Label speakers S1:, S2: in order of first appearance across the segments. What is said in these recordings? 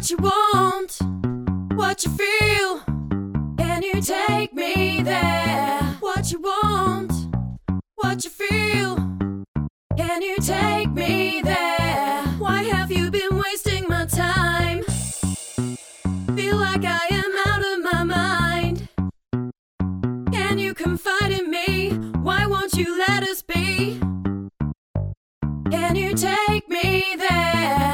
S1: what you want, what you feel. Can you take me there? What you want, what you feel. Can you take me there? Why have you been wasting my time? Feel like I am out of my mind. Can you confide in me? Why won't you let us be? Can you take me there?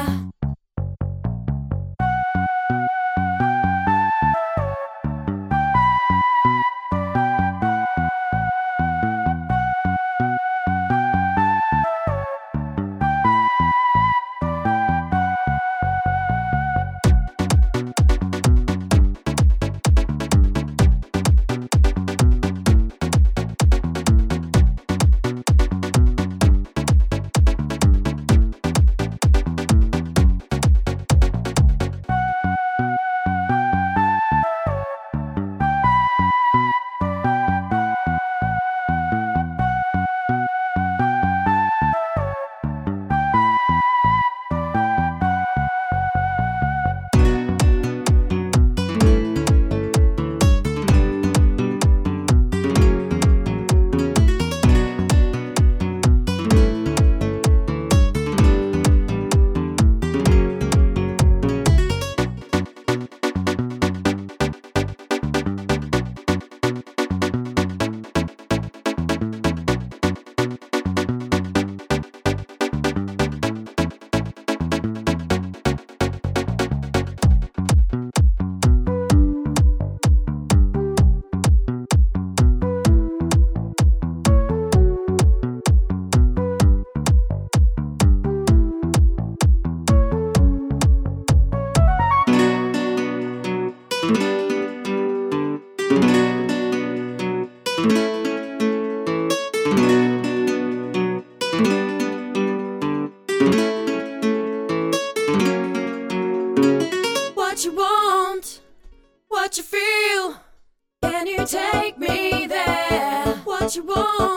S1: What you want, what you feel. Can you take me there? What you want.